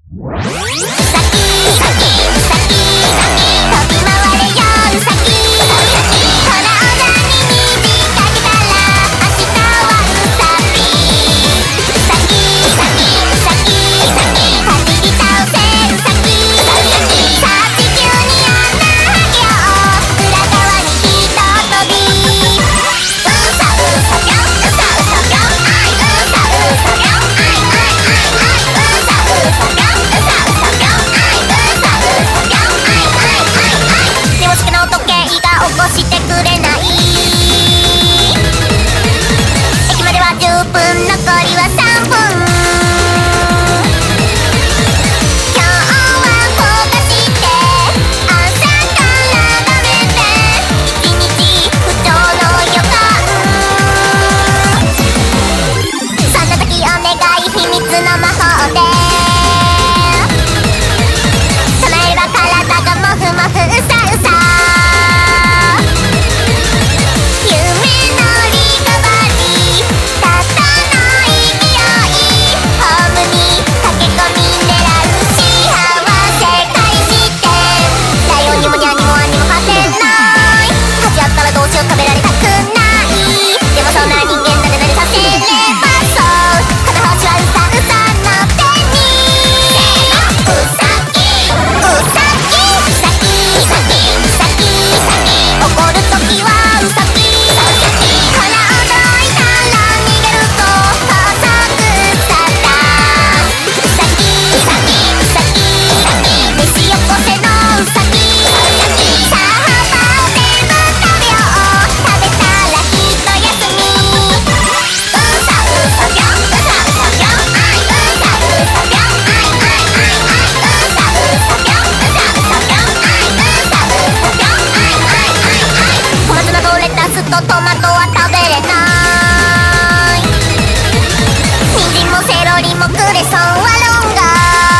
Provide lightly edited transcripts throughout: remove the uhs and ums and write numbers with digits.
トマトは食べれない。人参もセロリもクレソンは論外。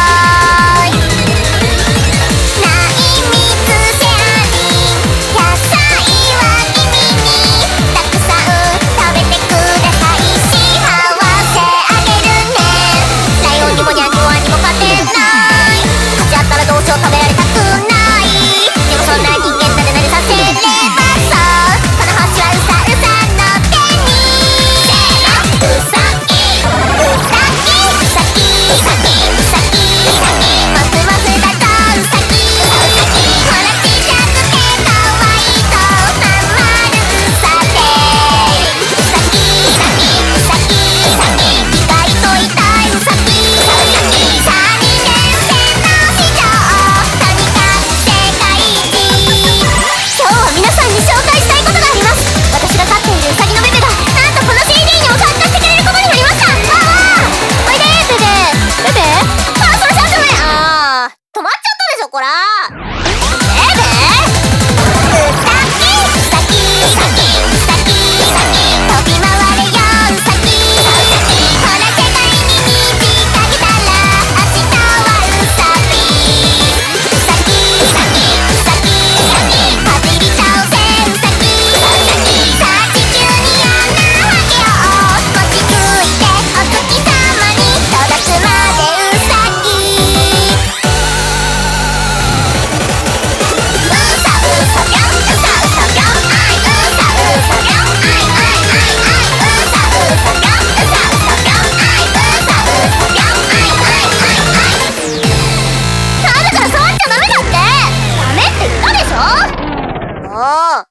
内密性あり野菜は君にたくさん食べてください。幸せあげるね。ライオンにもニャンにもワニも勝てない。勝ち合ったらどうしよう食べられたくない。でもそんな人間なでなでさせればそうこらもう